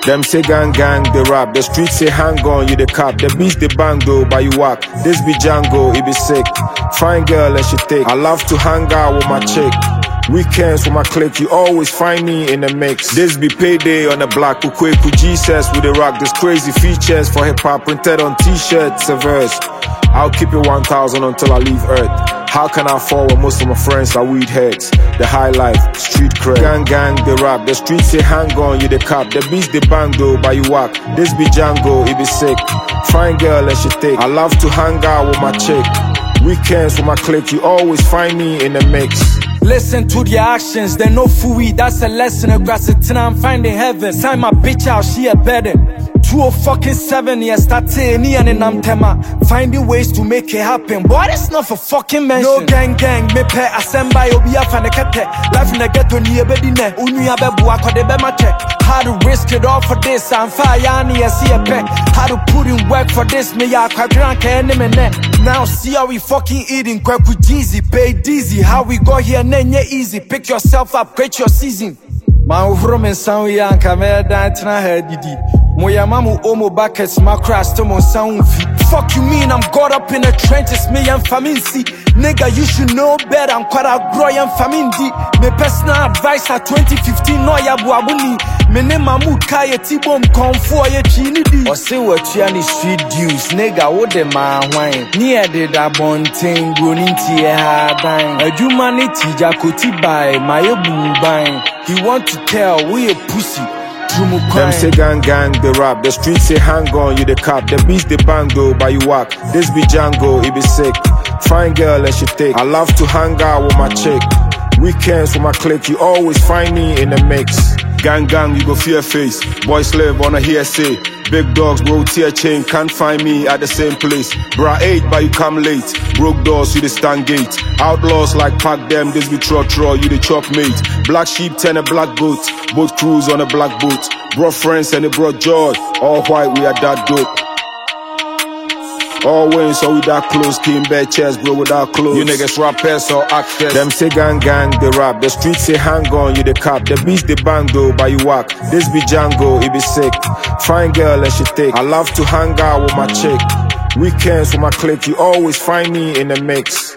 Them say gang gang, they rap. The streets say hang on, you the cap. The beats they bang though, but you whack. This be Django, it be sick. Fine girl and she thick. I love to hang out with my chick. Weekends with my clique, you always find me in the mix. This be payday on the block. Ukweku Jesus with the rock. There's crazy features for hip hop printed on t-shirts, a verse. I'll keep it 1,000 until I leave earth. How can I fall when most of my friends are weed heads? The high life, street cred. Gang gang, they rap. The streets say hang on, you the cap. The beats they bang though, but you whack. This be Django, it be sick. Fine girl and she thick. I love to hang out with my chick. Weekends with my clique, you always find me in the mix. Listen to the actions, they no fooey, that's a lesson. Across it till I'm finding heaven. Sign my bitch out, she a bedding. 207 years, starting and I'm tema. Finding ways to make it happen. Boy, that's not for fucking mention. No gang gang, me pe asemba obi afanekete. Life in the ghetto ni ebedine. Unu abebu akode be ma check. How to risk it all for this? I'm fire yani I see a peck. How to put in work for this? Me ya quadrank enemy net. Now see how we fucking eating. Kweku Jeezy, pay dizzy. How we got here, nenye easy. Pick yourself up, create your season. Ma ufro men sanwi yanka me dan tina hedidi. Moya mamu omo buckets, my crash to mon sound feet. Fuck you mean I'm got up in the trenches, me and famine see. Nigga, you should know better, I'm quite a grow and famine di. Me personal advice at 2015, no ya buabuni. Me name mamu kaya tibom come for ye chini di. Or say what you any street dues, nigga, what the man wine. Near the da bonting, groaning tea hard dine. A humanity jakoti by my boo bine. He want to tell we a pussy. Them say gang gang, they rap. The streets say hang on, you the cap. The beats they bang though, but you whack. This be Django, it be sick. Fine girl and she thick. I love to hang out with my chick. Weekends with my clique, you always find me in the mix. Gang gang, you go fear face. Boy slave on a hearsay. Big dogs, bro, tear chain, can't find me at the same place. Bra 8, but you come late. Broke doors, you the stand gate. Outlaws like pack them, this be tro, you the chop mate. Black sheep, 10 a black goat. Both crews on a black boat. Brought friends and they brought joy. All white, we are that dope. All win, so we that close. Team bed chest, bro, without clothes. You niggas rappers or actors. Them say gang gang, they rap. The streets say hang on, you the cap. The beats they bang though, but you whack. This be Django, it be sick. Fine girl and she thick. I love to hang out with my chick. Weekends with my clique, you always find me in the mix.